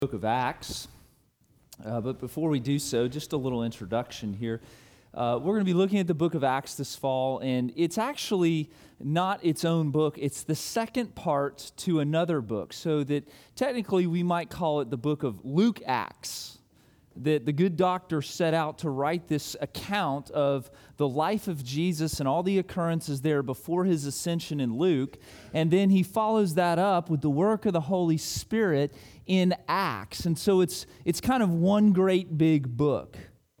Book of Acts. But before we do so, just a little introduction here. We're going to be looking at the book of Acts this fall, and it's actually not its own book. It's the second part to another book, so that technically we might call it the book of Luke Acts. That the good doctor set out to write this account of the life of Jesus and all the occurrences there before his ascension in Luke, and then he follows that up with the work of the Holy Spirit in Acts. And so it's kind of one great big book.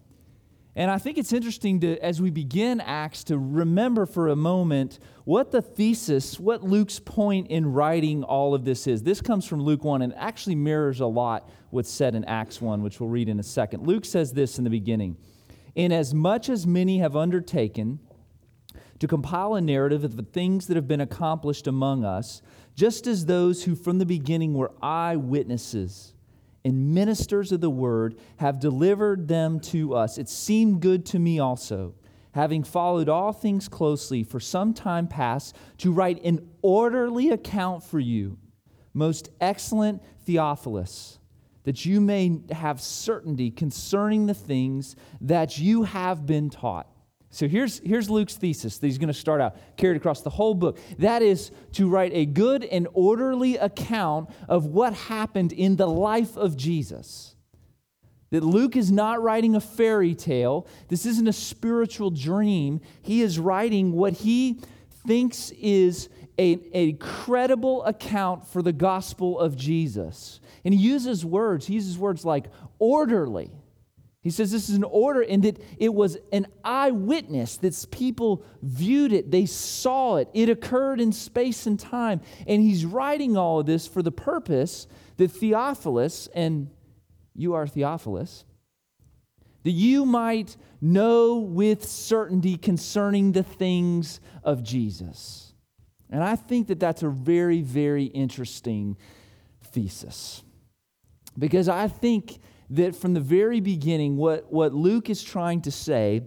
And I think it's interesting to, as we begin Acts, to remember for a moment what the thesis, what Luke's point in writing all of this is. This comes from Luke 1 and actually mirrors a lot what's said in Acts 1, which we'll read in a second. Luke says this in the beginning: "Inasmuch as many have undertaken to compile a narrative of the things that have been accomplished among us, just as those who from the beginning were eyewitnesses and ministers of the word have delivered them to us, it seemed good to me also, having followed all things closely for some time past, to write an orderly account for you, most excellent Theophilus, that you may have certainty concerning the things that you have been taught." So here's Luke's thesis that he's going to start out, carried across the whole book. That is to write a good and orderly account of what happened in the life of Jesus. That Luke is not writing a fairy tale. This isn't a spiritual dream. He is writing what he thinks is a credible account for the gospel of Jesus. And he uses words like orderly. He says this is an order, and that it was an eyewitness, that people viewed it, they saw it, it occurred in space and time. And he's writing all of this for the purpose that Theophilus, and you are Theophilus, that you might know with certainty concerning the things of Jesus. And I think that that's a very, very interesting thesis. Because I think that from the very beginning, what Luke is trying to say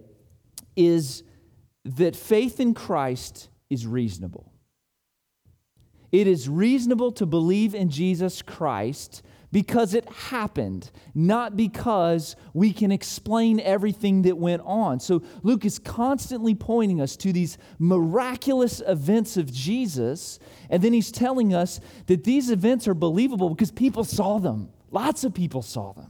is that faith in Christ is reasonable. It is reasonable to believe in Jesus Christ because it happened, not because we can explain everything that went on. So Luke is constantly pointing us to these miraculous events of Jesus, and then he's telling us that these events are believable because people saw them. Lots of people saw them.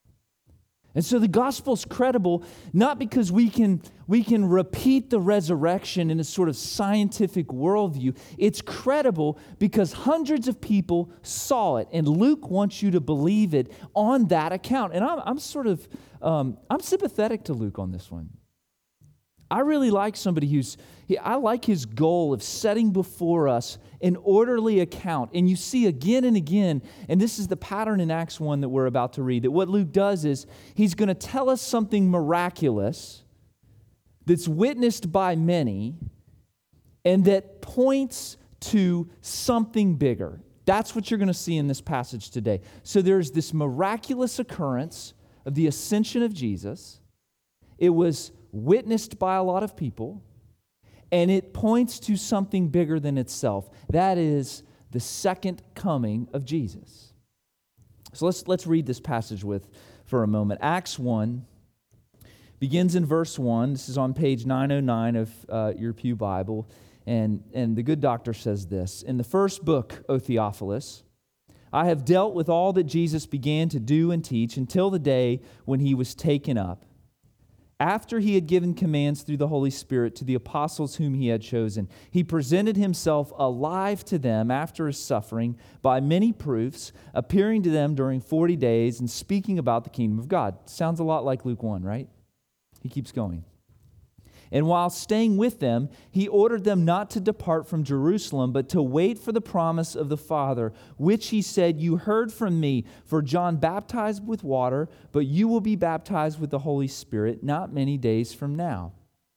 And so the gospel's credible not because we can repeat the resurrection in a sort of scientific worldview. It's credible because hundreds of people saw it, and Luke wants you to believe it on that account. And I'm sympathetic to Luke on this one. I really like somebody I like his goal of setting before us an orderly account. And you see again and again, and this is the pattern in Acts 1 that we're about to read, that what Luke does is he's going to tell us something miraculous that's witnessed by many and that points to something bigger. That's what you're going to see in this passage today. So there's this miraculous occurrence of the ascension of Jesus. It was witnessed by a lot of people, and it points to something bigger than itself. That is the second coming of Jesus. So let's read this passage for a moment. Acts 1 begins in verse 1. This is on page 909 of your Pew Bible, and the good doctor says this: "In the first book, O Theophilus, I have dealt with all that Jesus began to do and teach until the day when he was taken up, after he had given commands through the Holy Spirit to the apostles whom he had chosen. He presented himself alive to them after his suffering by many proofs, appearing to them during 40 days and speaking about the kingdom of God." Sounds a lot like Luke 1, right? He keeps going. "And while staying with them, he ordered them not to depart from Jerusalem, but to wait for the promise of the Father, which he said, 'You heard from me, for John baptized with water, but you will be baptized with the Holy Spirit not many days from now.'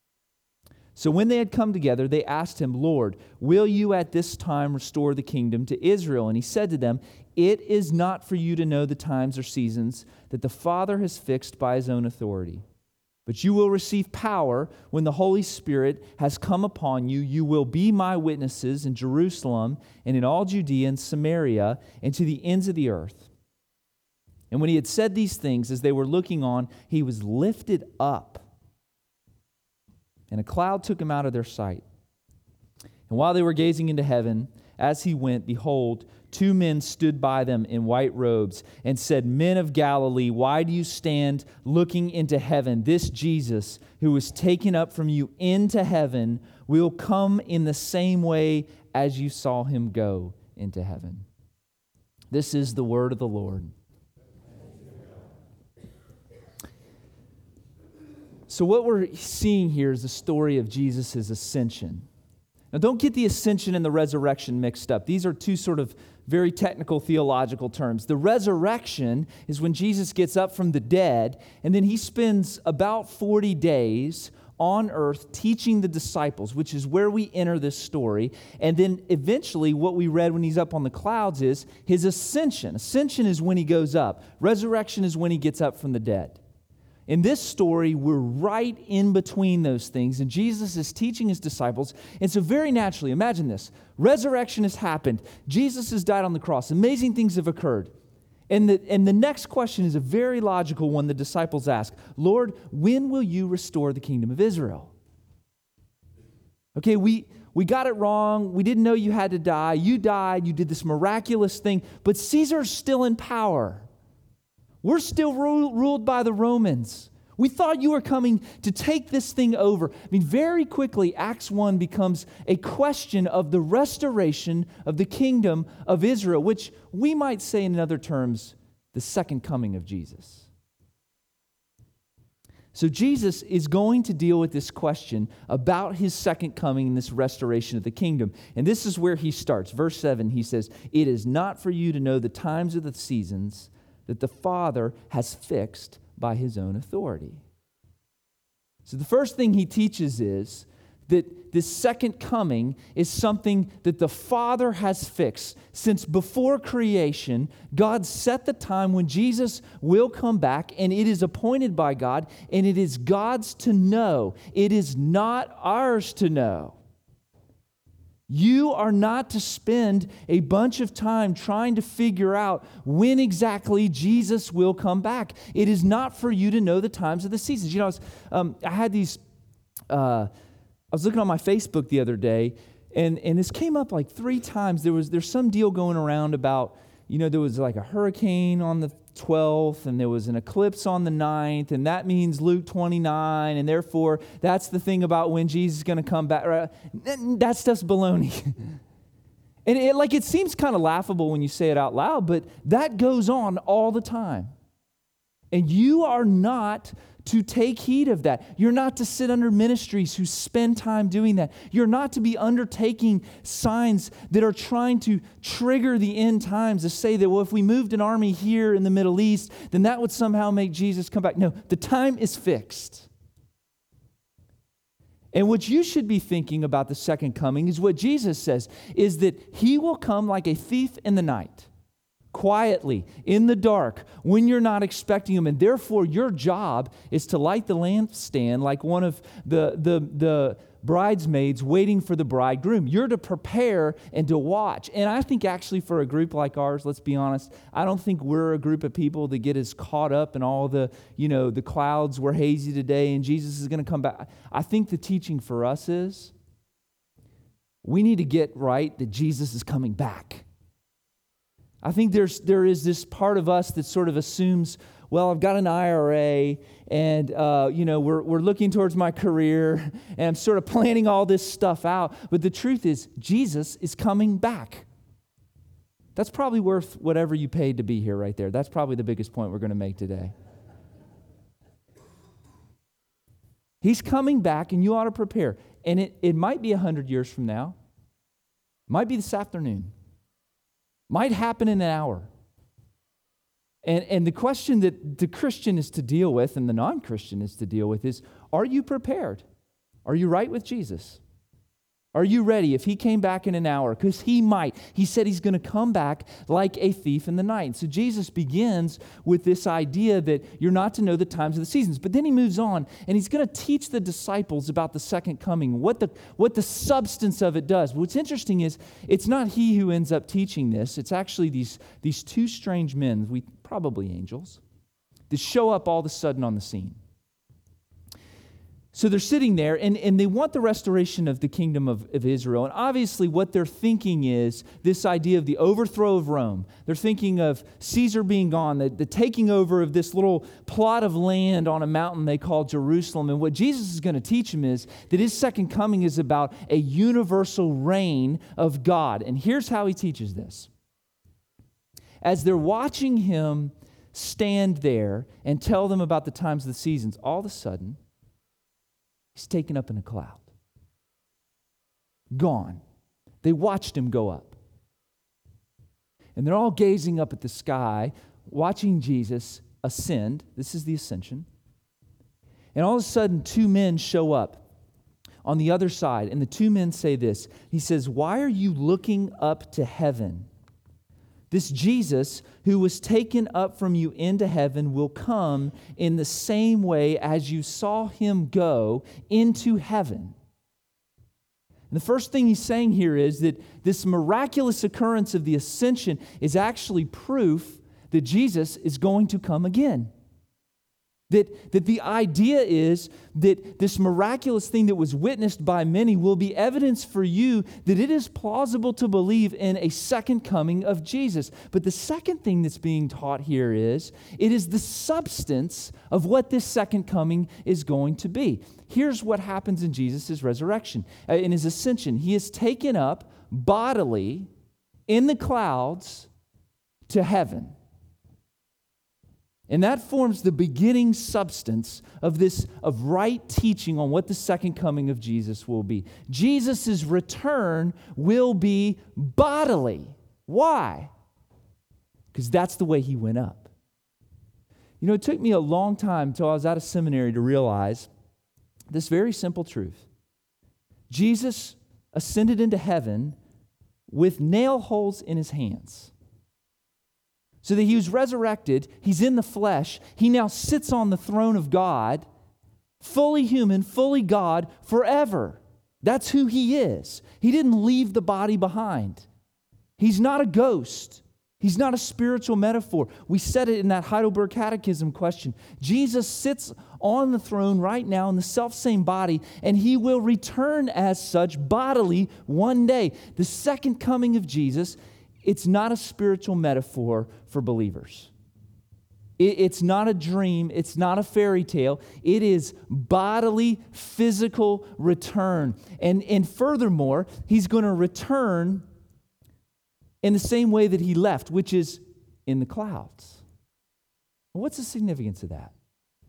So when they had come together, they asked him, 'Lord, will you at this time restore the kingdom to Israel?' And he said to them, 'It is not for you to know the times or seasons that the Father has fixed by his own authority. But you will receive power when the Holy Spirit has come upon you. You will be my witnesses in Jerusalem and in all Judea and Samaria and to the ends of the earth.' And when he had said these things, as they were looking on, he was lifted up, and a cloud took him out of their sight. And while they were gazing into heaven, as he went, behold, two men stood by them in white robes and said, Men of Galilee, why do you stand looking into heaven? This Jesus, who was taken up from you into heaven, will come in the same way as you saw him go into heaven. This is the word of the Lord. So what we're seeing here is the story of Jesus' ascension. Now, don't get the ascension and the resurrection mixed up. These are two sort of very technical theological terms. The resurrection is when Jesus gets up from the dead, and then he spends about 40 days on earth teaching the disciples, which is where we enter this story. And then eventually what we read when he's up on the clouds is his ascension. Ascension is when he goes up. Resurrection is when he gets up from the dead. In this story, we're right in between those things, and Jesus is teaching his disciples. And so very naturally, imagine this. Resurrection has happened. Jesus has died on the cross. Amazing things have occurred. And the next question is a very logical one the disciples ask. Lord, when will you restore the kingdom of Israel? Okay, we got it wrong. We didn't know you had to die. You died. You did this miraculous thing. But Caesar's still in power. We're still ruled by the Romans. We thought you were coming to take this thing over. I mean, very quickly, Acts 1 becomes a question of the restoration of the kingdom of Israel, which we might say in other terms, the second coming of Jesus. So Jesus is going to deal with this question about his second coming and this restoration of the kingdom. And this is where he starts. Verse 7, he says, It is not for you to know the times or the seasons that the Father has fixed by his own authority. So the first thing he teaches is that this second coming is something that the Father has fixed. Since before creation, God set the time when Jesus will come back, and it is appointed by God, and it is God's to know. It is not ours to know. You are not to spend a bunch of time trying to figure out when exactly Jesus will come back. It is not for you to know the times of the seasons. You know, I had these, I was looking on my Facebook the other day, and this came up like 3 times. There's some deal going around about, you know, there was like a hurricane on the 12th, and there was an eclipse on the 9th, and that means Luke 29, and therefore that's the thing about when Jesus is going to come back. That stuff's baloney. And it seems kind of laughable when you say it out loud, but that goes on all the time. And you are not to take heed of that. You're not to sit under ministries who spend time doing that. You're not to be undertaking signs that are trying to trigger the end times to say that, well, if we moved an army here in the Middle East, then that would somehow make Jesus come back. No, the time is fixed. And what you should be thinking about the second coming is what Jesus says, is that he will come like a thief in the night. Quietly, in the dark, when you're not expecting him. And therefore, your job is to light the lampstand like one of the bridesmaids waiting for the bridegroom. You're to prepare and to watch. And I think actually for a group like ours, let's be honest, I don't think we're a group of people that get as caught up in all the clouds were hazy today and Jesus is going to come back. I think the teaching for us is we need to get right that Jesus is coming back. I think there is this part of us that sort of assumes, well, I've got an IRA, and we're looking towards my career, and I'm sort of planning all this stuff out. But the truth is, Jesus is coming back. That's probably worth whatever you paid to be here right there. That's probably the biggest point we're going to make today. He's coming back, and you ought to prepare. And it might be 100 years from now. It might be this afternoon. Might happen in an hour. And the question that the Christian is to deal with and the non-Christian is to deal with is, are you prepared? Are you right with Jesus? Are you ready if he came back in an hour? Because he might. He said he's going to come back like a thief in the night. So Jesus begins with this idea that you're not to know the times of the seasons. But then he moves on, and he's going to teach the disciples about the second coming, what the substance of it does. What's interesting is it's not he who ends up teaching this. It's actually these 2 strange men. We probably angels, that show up all of a sudden on the scene. So they're sitting there, and they want the restoration of the kingdom of Israel. And obviously what they're thinking is this idea of the overthrow of Rome. They're thinking of Caesar being gone, the taking over of this little plot of land on a mountain they call Jerusalem. And what Jesus is going to teach them is that his second coming is about a universal reign of God. And here's how he teaches this. As they're watching him stand there and tell them about the times of the seasons, all of a sudden, he's taken up in a cloud. Gone. They watched him go up. And they're all gazing up at the sky, watching Jesus ascend. This is the ascension. And all of a sudden, two men show up on the other side. And the two men say this. He says, "Why are you looking up to heaven? This Jesus who was taken up from you into heaven will come in the same way as you saw him go into heaven." And the first thing he's saying here is that this miraculous occurrence of the ascension is actually proof that Jesus is going to come again. That the idea is that this miraculous thing that was witnessed by many will be evidence for you that it is plausible to believe in a second coming of Jesus. But the second thing that's being taught here is it is the substance of what this second coming is going to be. Here's what happens in Jesus' resurrection, in his ascension. He is taken up bodily in the clouds to heaven. And that forms the beginning substance of right teaching on what the second coming of Jesus will be. Jesus' return will be bodily. Why? Because that's the way he went up. You know, it took me a long time until I was out of seminary to realize this very simple truth. Jesus ascended into heaven with nail holes in his hands. So that he was resurrected, he's in the flesh, he now sits on the throne of God, fully human, fully God, forever. That's who he is. He didn't leave the body behind. He's not a ghost. He's not a spiritual metaphor. We said it in that Heidelberg Catechism question. Jesus sits on the throne right now in the selfsame body, and he will return as such bodily one day. The second coming of Jesus, it's not a spiritual metaphor for believers. It's not a dream. It's not a fairy tale. It is bodily, physical return. And furthermore, he's going to return in the same way that he left, which is in the clouds. What's the significance of that?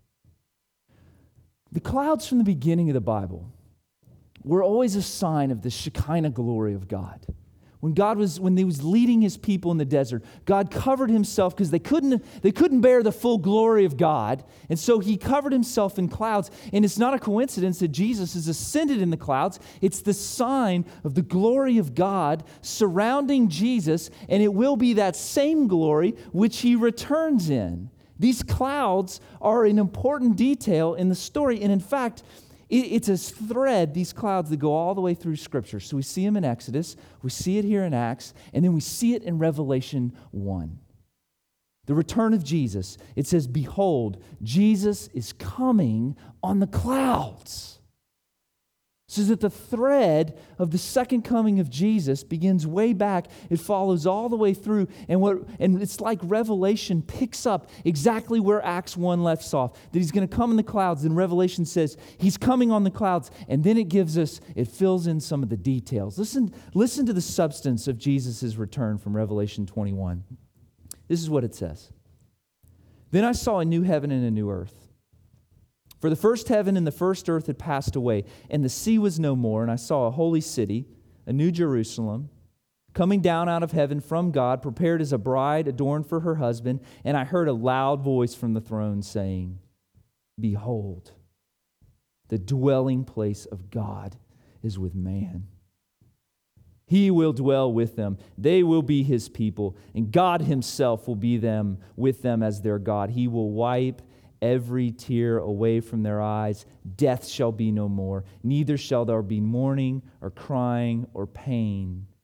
The clouds from the beginning of the Bible were always a sign of the Shekinah glory of God. When he was leading his people in the desert, God covered himself because they couldn't bear the full glory of God. And so he covered himself in clouds. And it's not a coincidence that Jesus is ascended in the clouds. It's the sign of the glory of God surrounding Jesus. And it will be that same glory which he returns in. These clouds are an important detail in the story. And in fact, it's a thread, these clouds, that go all the way through Scripture. So we see them in Exodus, we see it here in Acts, and then we see it in Revelation 1. The return of Jesus, it says, "Behold, Jesus is coming on the clouds." So that the thread of the second coming of Jesus begins way back. It follows all the way through. And it's like Revelation picks up exactly where Acts 1 left off. That he's going to come in the clouds. And Revelation says he's coming on the clouds. And then it fills in some of the details. Listen to the substance of Jesus' return from Revelation 21. This is what it says. "Then I saw a new heaven and a new earth. For the first heaven and the first earth had passed away, and the sea was no more. And I saw a holy city, a new Jerusalem, coming down out of heaven from God, prepared as a bride adorned for her husband. And I heard a loud voice from the throne saying, 'Behold, the dwelling place of God is with man. He will dwell with them. They will be his people, and God himself will be with them as their God. He will wipe every tear away from their eyes. Death shall be no more. Neither shall there be mourning or crying or pain.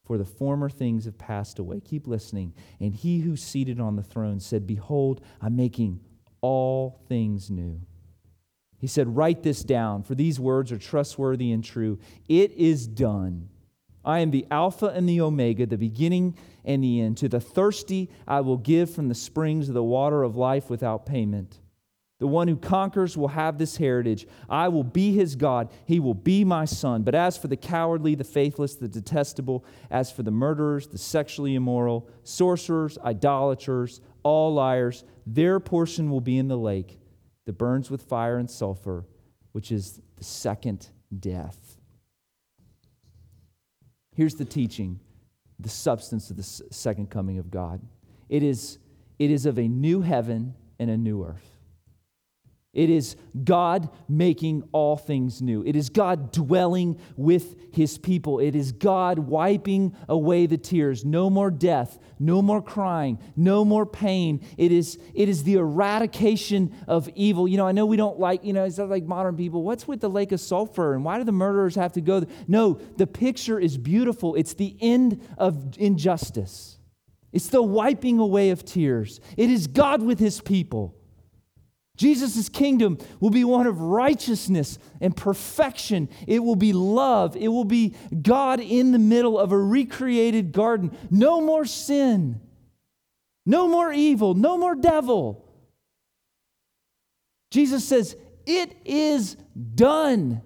for the former things have passed away. Keep listening. And he who's seated on the throne said, behold, I'm making all things new. He said, write this down, for these words are trustworthy and true. It is done. I am the Alpha and the Omega, the beginning and the end. To the thirsty I will give from the springs of the water of life without payment. The one who conquers will have this heritage. I will be his God. He will be my son. But as for the cowardly, the faithless, the detestable, as for the murderers, the sexually immoral, sorcerers, idolaters, all liars, their portion will be in the lake that burns with fire and sulfur, which is the second death. Here's the teaching, the substance of the second coming of God. It is of a new heaven and a new earth. It is God making all things new. It is God dwelling with his people. It is God wiping away the tears. No more death, no more crying, no more pain. It is the eradication of evil. I know we don't like, it's not like modern people. What's with the lake of sulfur and why do the murderers have to go there? No, the picture is beautiful. It's the end of injustice. It's the wiping away of tears. It is God with his people. Jesus' kingdom will be one of righteousness and perfection. It will be love. It will be God in the middle of a recreated garden. No more sin. No more evil. No more devil. Jesus says, it is done.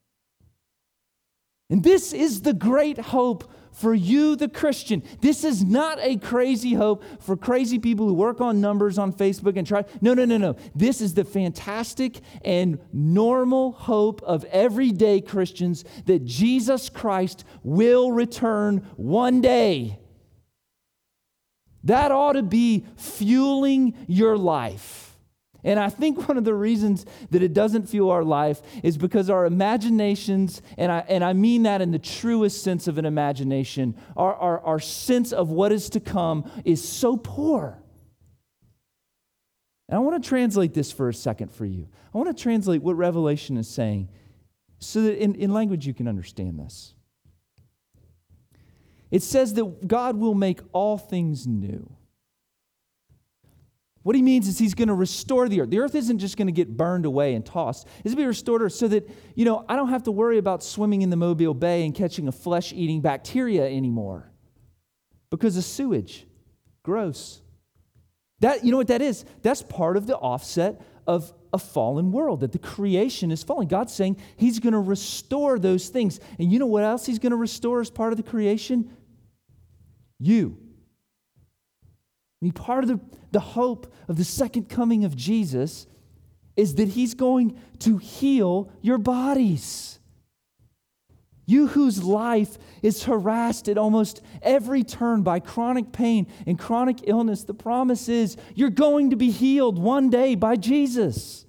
And this is the great hope for you, the Christian. This is not a crazy hope for crazy people who work on numbers on Facebook and try. No. This is the fantastic and normal hope of everyday Christians that Jesus Christ will return one day. That ought to be fueling your life. And I think one of the reasons that it doesn't fuel our life is because our imaginations, and I mean that in the truest sense of an imagination, our sense of what is to come is so poor. And I want to translate this for a second for you. I want to translate what Revelation is saying so that in language you can understand this. It says that God will make all things new. What he means is he's going to restore the earth. The earth isn't just going to get burned away and tossed. It's going to be restored so that, I don't have to worry about swimming in the Mobile Bay and catching a flesh-eating bacteria anymore because of sewage. Gross. That, you know what that is? That's part of the offset of a fallen world, that the creation is falling. God's saying he's going to restore those things. And you know what else he's going to restore as part of the creation? You. Part of the hope of the second coming of Jesus is that he's going to heal your bodies. You whose life is harassed at almost every turn by chronic pain and chronic illness, the promise is you're going to be healed one day by Jesus.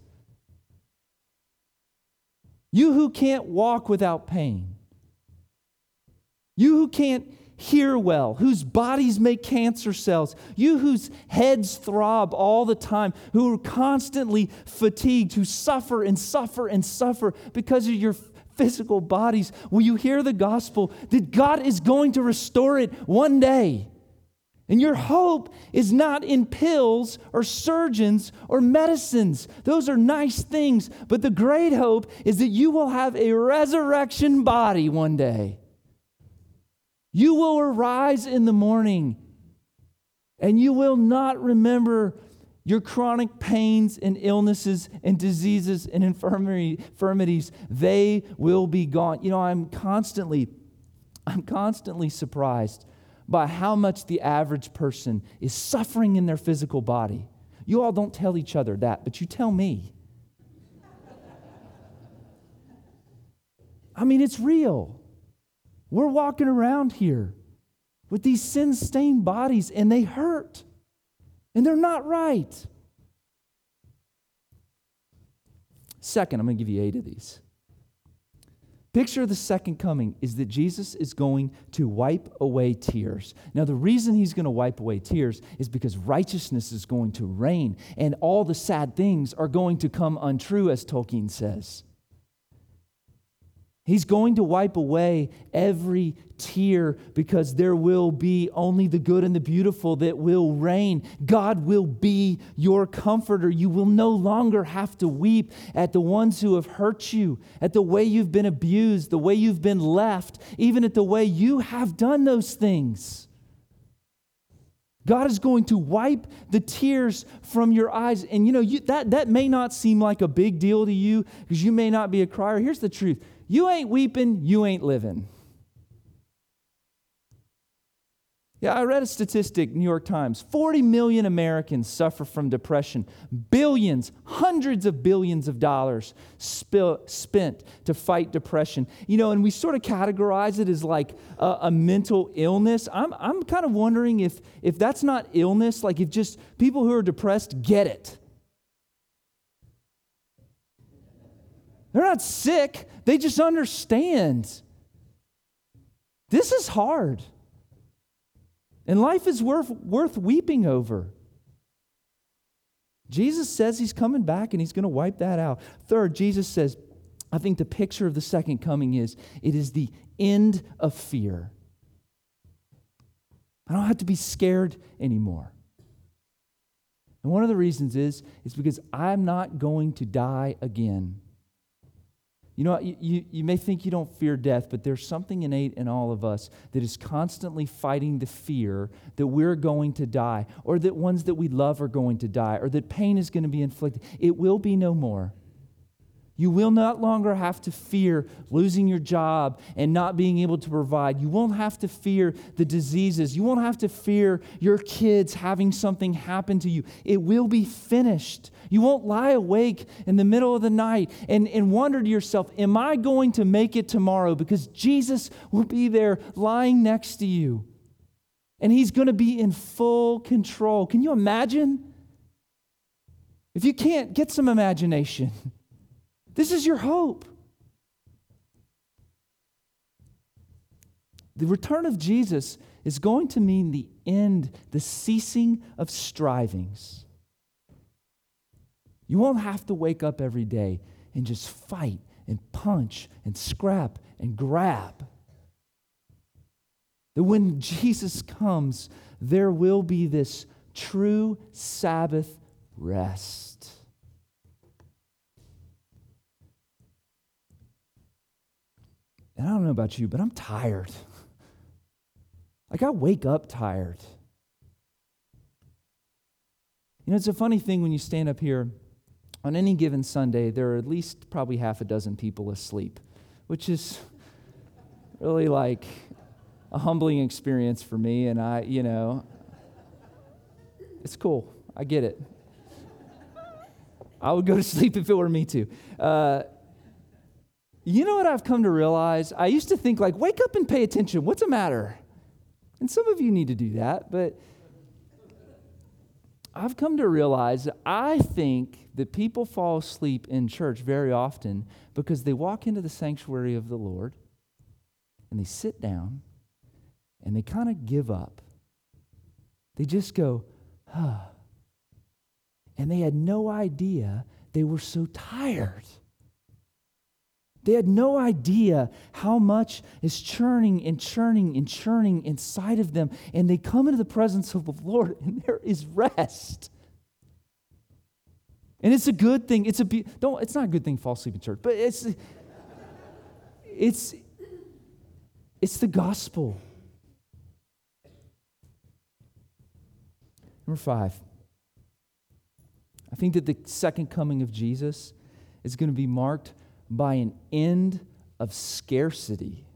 You who can't walk without pain. You who can't hear well, whose bodies make cancer cells, you whose heads throb all the time, who are constantly fatigued, who suffer and suffer and suffer because of your physical bodies. Will you hear the gospel that God is going to restore it one day? And your hope is not in pills or surgeons or medicines. Those are nice things, but the great hope is that you will have a resurrection body one day. You will arise in the morning and you will not remember your chronic pains and illnesses and diseases and infirmities. They will be gone. I'm constantly surprised by how much the average person is suffering in their physical body. You all don't tell each other that, but you tell me. It's real. We're walking around here with these sin-stained bodies, and they hurt, and they're not right. Second, I'm going to give you 8 of these. Picture of the second coming is that Jesus is going to wipe away tears. Now, the reason he's going to wipe away tears is because righteousness is going to reign, and all the sad things are going to come untrue, as Tolkien says. He's going to wipe away every tear because there will be only the good and the beautiful that will reign. God will be your comforter. You will no longer have to weep at the ones who have hurt you, at the way you've been abused, the way you've been left, even at the way you have done those things. God is going to wipe the tears from your eyes. And that may not seem like a big deal to you because you may not be a crier. Here's the truth. You ain't weeping, you ain't living. Yeah, I read a statistic, New York Times. 40 million Americans suffer from depression. Billions, hundreds of billions of dollars spent to fight depression. And we sort of categorize it as like a mental illness. I'm kind of wondering if that's not illness, like if just people who are depressed get it. They're not sick. They just understand. This is hard. And life is worth weeping over. Jesus says He's coming back and He's going to wipe that out. Third, Jesus says, I think the picture of the second coming is, it is the end of fear. I don't have to be scared anymore. And one of the reasons is because I'm not going to die again. You may think you don't fear death, but there's something innate in all of us that is constantly fighting the fear that we're going to die, or that ones that we love are going to die, or that pain is going to be inflicted. It will be no more. You will not longer have to fear losing your job and not being able to provide. You won't have to fear the diseases. You won't have to fear your kids having something happen to you. It will be finished. You won't lie awake in the middle of the night and wonder to yourself, am I going to make it tomorrow? Because Jesus will be there lying next to you. And He's going to be in full control. Can you imagine? If you can't, get some imagination. This is your hope. The return of Jesus is going to mean the end, the ceasing of strivings. You won't have to wake up every day and just fight and punch and scrap and grab. That when Jesus comes, there will be this true Sabbath rest. And I don't know about you, but I'm tired. Like I wake up tired. It's a funny thing when you stand up here on any given Sunday, there are at least probably half a dozen people asleep, which is really like a humbling experience for me. And it's cool. I get it. I would go to sleep if it were me too. You know what I've come to realize? I used to think like, wake up and pay attention. What's the matter? And some of you need to do that, but I've come to realize that I think that people fall asleep in church very often because they walk into the sanctuary of the Lord and they sit down and they kind of give up. They just go, and they had no idea they were so tired. They had no idea how much is churning and churning and churning inside of them. And they come into the presence of the Lord and there is rest. And it's a good thing. It's not a good thing to fall asleep in church, but it's the gospel. Number 5. I think that the second coming of Jesus is going to be marked by an end of scarcity.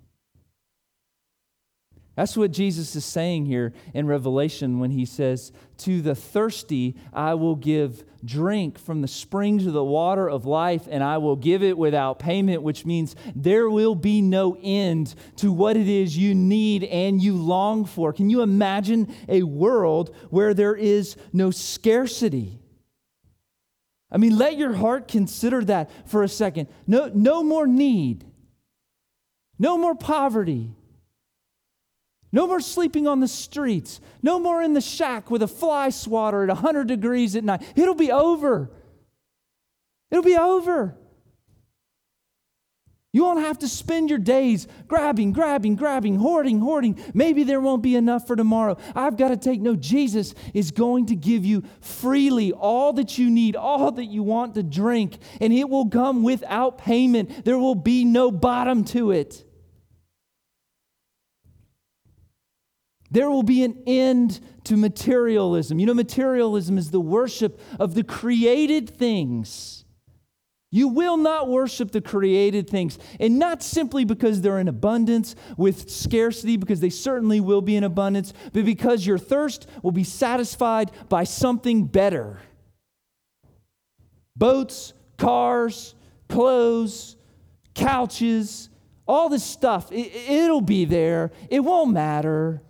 That's what Jesus is saying here in Revelation when He says, to the thirsty I will give drink from the springs of the water of life, and I will give it without payment, which means there will be no end to what it is you need and you long for. Can you imagine a world where there is no scarcity? I mean, let your heart consider that for a second. No more need. No more poverty. No more sleeping on the streets. No more in the shack with a fly swatter at 100 degrees at night. It'll be over. It'll be over. You won't have to spend your days grabbing, hoarding. Maybe there won't be enough for tomorrow. I've got to take. No, Jesus is going to give you freely all that you need, all that you want to drink, and it will come without payment. There will be no bottom to it. There will be an end to materialism. You know, materialism is the worship of the created things. You will not worship the created things, and not simply because they're in abundance with scarcity, because they certainly will be in abundance, but because your thirst will be satisfied by something better. Boats, cars, clothes, couches, all this stuff, it'll be there. It won't matter.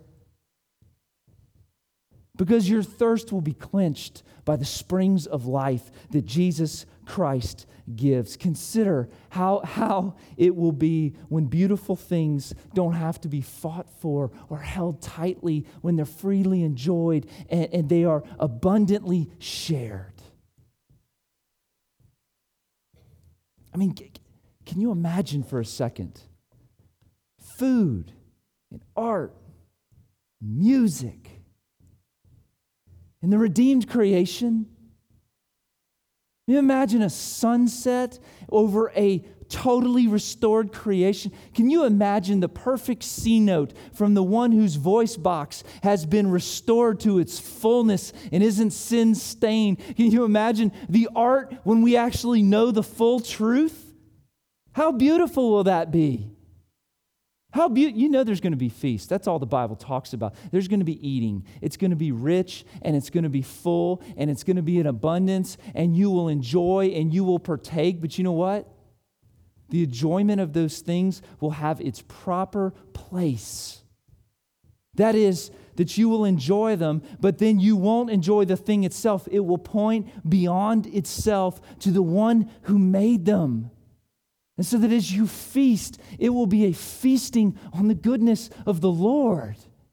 Because your thirst will be quenched by the springs of life that Jesus Christ gives. Consider how it will be when beautiful things don't have to be fought for or held tightly, when they're freely enjoyed and they are abundantly shared. I mean, can you imagine for a second? Food and art, music, and the redeemed creation. Can you imagine a sunset over a totally restored creation? Can you imagine the perfect C note from the one whose voice box has been restored to its fullness and isn't sin-stained? Can you imagine the art when we actually know the full truth? How beautiful will that be? You know there's going to be feasts. That's all the Bible talks about. There's going to be eating. It's going to be rich, and it's going to be full, and it's going to be in abundance, and you will enjoy and you will partake. But you know what? The enjoyment of those things will have its proper place. That is, that you will enjoy them, but then you won't enjoy the thing itself. It will point beyond itself to the one who made them. And so that as you feast, it will be a feasting on the goodness of the Lord.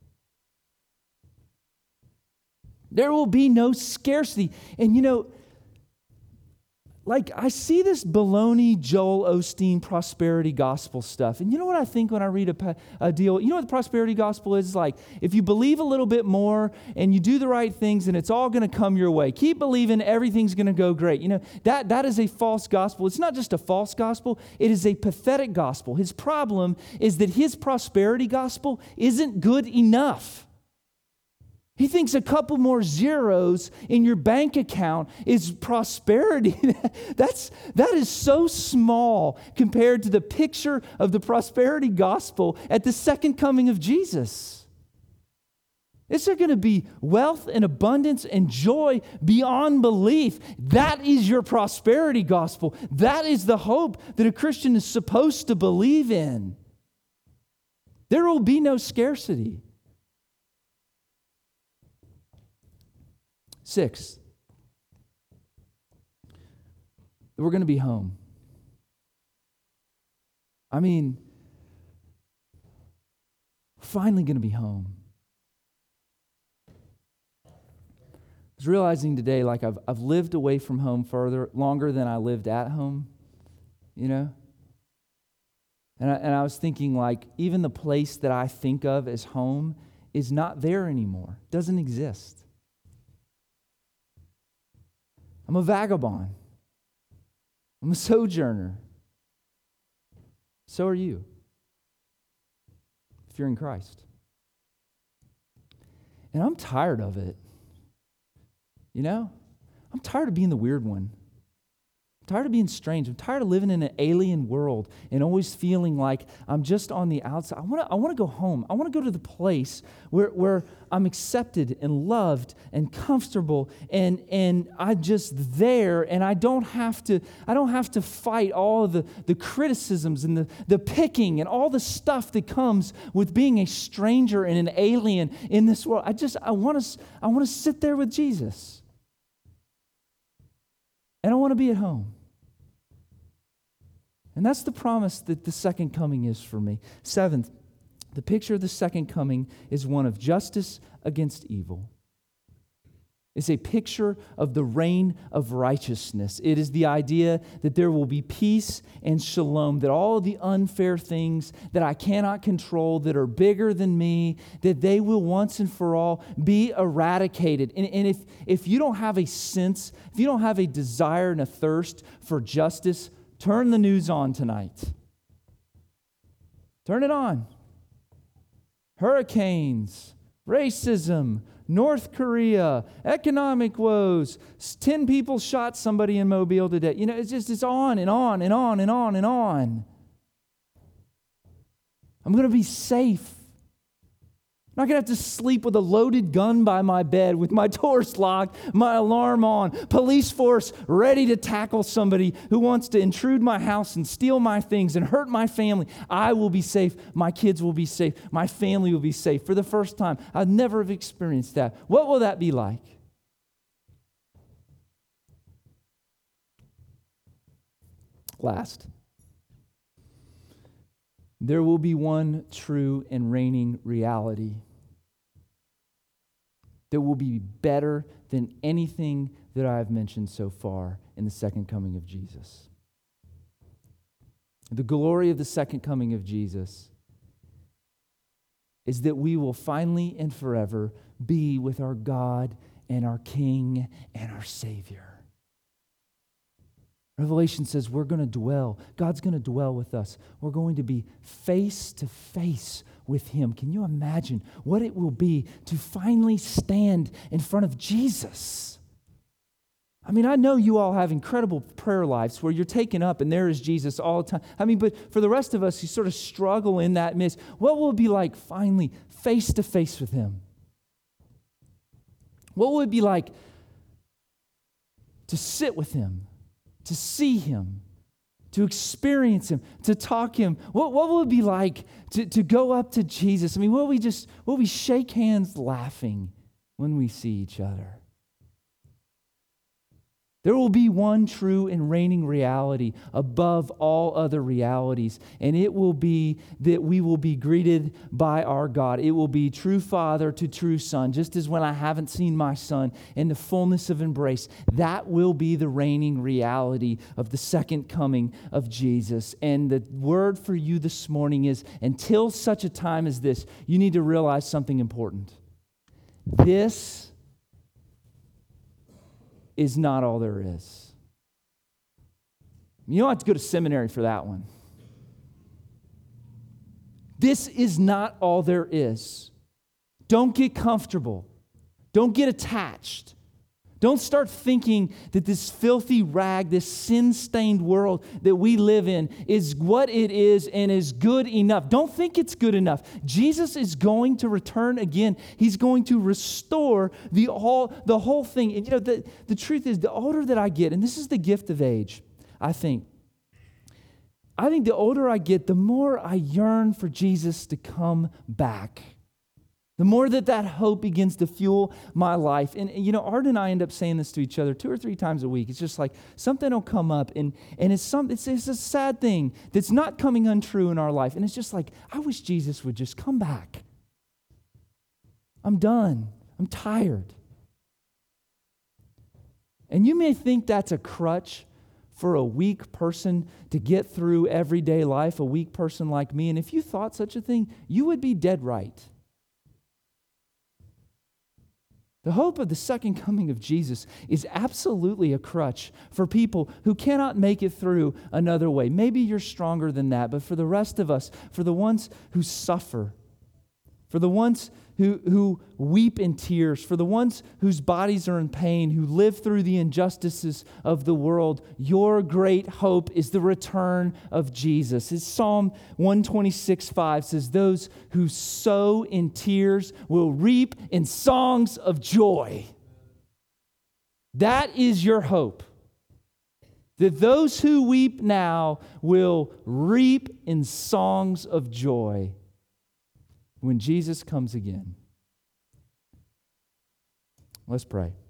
There will be no scarcity. And you know, like I see this baloney Joel Osteen prosperity gospel stuff. And you know what I think when I read a deal? You know what the prosperity gospel is? Like, if you believe a little bit more and you do the right things, and it's all going to come your way. Keep believing, everything's going to go great. You know, that is a false gospel. It's not just a false gospel. It is a pathetic gospel. His problem is that his prosperity gospel isn't good enough. He thinks a couple more zeros in your bank account is prosperity. That is so small compared to the picture of the prosperity gospel at the second coming of Jesus. Is there going to be wealth and abundance and joy beyond belief? That is your prosperity gospel. That is the hope that a Christian is supposed to believe in. There will be no scarcity. 6, we're going to be home. I mean, finally going to be home. I was realizing today, like I've lived away from home longer than I lived at home, you know? And I was thinking, like, even the place that I think of as home is not there anymore. It doesn't exist. I'm a vagabond. I'm a sojourner. So are you, if you're in Christ. And I'm tired of it. You know? I'm tired of being the weird one. I'm tired of being strange. I'm tired of living in an alien world and always feeling like I'm just on the outside. I want to go home. I want to go to the place where I'm accepted and loved and comfortable and I'm just there, and I don't have to fight all of the criticisms and the picking and all the stuff that comes with being a stranger and an alien in this world. I want to sit there with Jesus. And I want to be at home. And that's the promise that the second coming is for me. 7th, the picture of the second coming is one of justice against evil. It's a picture of the reign of righteousness. It is the idea that there will be peace and shalom, that all the unfair things that I cannot control, that are bigger than me, that they will once and for all be eradicated. And if you don't have a sense, if you don't have a desire and a thirst for justice, turn the news on tonight. Turn it on. Hurricanes, racism, North Korea, economic woes, 10 people shot somebody in Mobile today. You know, it's on and on and on and on and on. I'm going to be safe. I'm not going to have to sleep with a loaded gun by my bed, with my doors locked, my alarm on, police force ready to tackle somebody who wants to intrude my house and steal my things and hurt my family. I will be safe. My kids will be safe. My family will be safe. For the first time, I've never have experienced that. What will that be like? Last, there will be one true and reigning reality that will be better than anything that I have mentioned so far in the second coming of Jesus. The glory of the second coming of Jesus is that we will finally and forever be with our God and our King and our Savior. Revelation says we're going to dwell. God's going to dwell with us. We're going to be face to face with Him. Can you imagine what it will be to finally stand in front of Jesus? I mean, I know you all have incredible prayer lives where you're taken up and there is Jesus all the time. I mean, but for the rest of us who sort of struggle in that midst, what will it be like finally face to face with Him? What will it be like to sit with Him? To see Him, to experience Him, to talk Him. What will it be like to go up to Jesus? I mean, will we shake hands laughing when we see each other? There will be one true and reigning reality above all other realities, and it will be that we will be greeted by our God. It will be true Father to true Son, just as when I haven't seen my Son in the fullness of embrace. That will be the reigning reality of the second coming of Jesus. And the word for you this morning is, until such a time as this, you need to realize something important. This is not all there is. You don't have to go to seminary for that one. This is not all there is. Don't get comfortable. Don't get attached. Don't start thinking that this filthy rag, this sin-stained world that we live in is what it is and is good enough. Don't think it's good enough. Jesus is going to return again. He's going to restore the whole thing. And you know, the truth is, the older that I get, and this is the gift of age, I think the older I get, the more I yearn for Jesus to come back. The more that hope begins to fuel my life. And you know, Art and I end up saying this to each other 2 or 3 times a week. It's just like something will come up, and it's a sad thing that's not coming untrue in our life. And it's just like, I wish Jesus would just come back. I'm done. I'm tired. And you may think that's a crutch for a weak person to get through everyday life, a weak person like me. And if you thought such a thing, you would be dead right. The hope of the second coming of Jesus is absolutely a crutch for people who cannot make it through another way. Maybe you're stronger than that, but for the rest of us, for the ones who suffer, for the ones who weep in tears, for the ones whose bodies are in pain, who live through the injustices of the world, your great hope is the return of Jesus. As Psalm 126:5 says, those who sow in tears will reap in songs of joy. That is your hope. That those who weep now will reap in songs of joy when Jesus comes again. Let's pray.